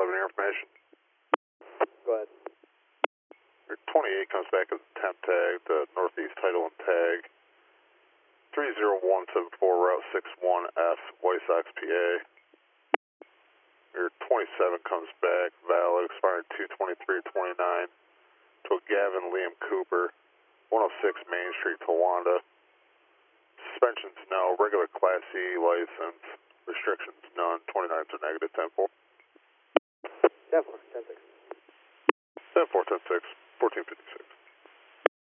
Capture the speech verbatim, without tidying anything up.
eleven, your information. Go ahead. Your twenty-eight comes back as a temp tag, the Northeast Title and Tag. three zero one seven four, Route six one F, White Sox, P A. Your twenty-seven comes back, valid, expiring two twenty-three twenty-nine. To Gavin Liam Cooper, one oh six Main Street, Towanda. Suspensions, no. Regular Class C license. Restrictions, none. twenty-nines are negative, ten four. ten four, ten six. ten four, ten six, fourteen fifty-six.